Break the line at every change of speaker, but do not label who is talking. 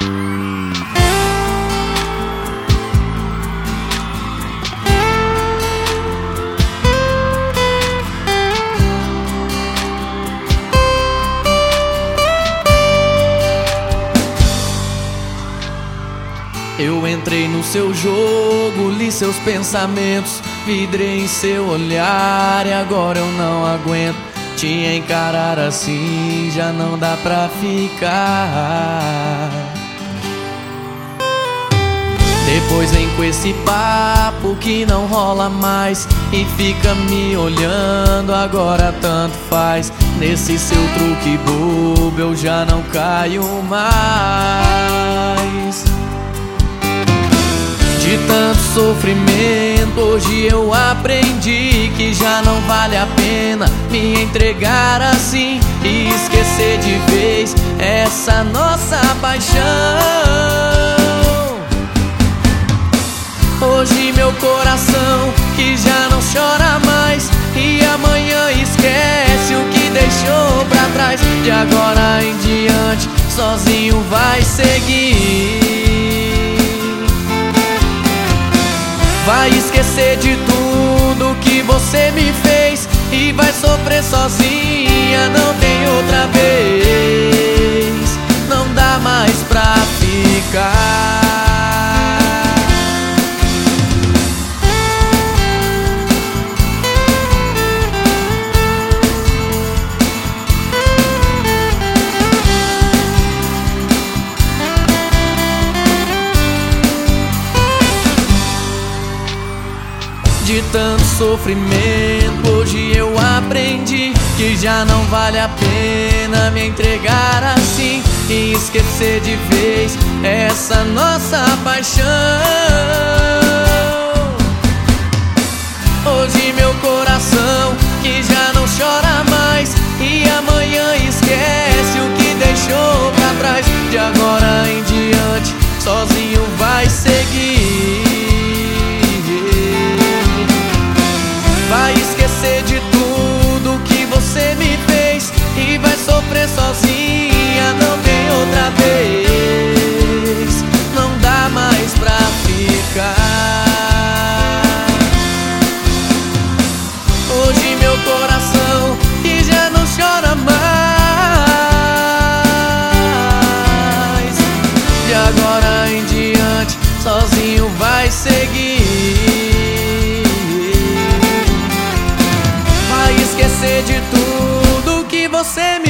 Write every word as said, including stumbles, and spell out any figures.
Eu entrei no seu jogo, li seus pensamentos, vidrei em seu olhar e agora eu não aguento te encarar assim, já não dá pra ficar. Depois vem com esse papo que não rola mais e fica me olhando, agora tanto faz. Nesse seu truque bobo eu já não caio mais. De tanto sofrimento hoje eu aprendi que já não vale a pena me entregar assim e esquecer de vez essa nossa paixão. Hoje meu coração que já não chora mais e amanhã esquece o que deixou pra trás. De agora em diante sozinho vai seguir. Vai esquecer de tudo que você me fez e vai sofrer sozinha, não tem outra vez. Não dá mais pra ficar. De tanto sofrimento hoje eu aprendi que já não vale a pena me entregar assim e esquecer de vez essa nossa paixão. Hoje meu coração que já não chora mais e amanhã esquece o que deixou pra trás. De agora em diante sozinho vai seguir. Vai esquecer de tudo que você me fez e vai sofrer sozinha, não tem outra vez. Não dá mais pra ficar. Hoje meu coração que já não chora mais, de agora em diante sozinho vai seguir. Esquecer de tudo que você me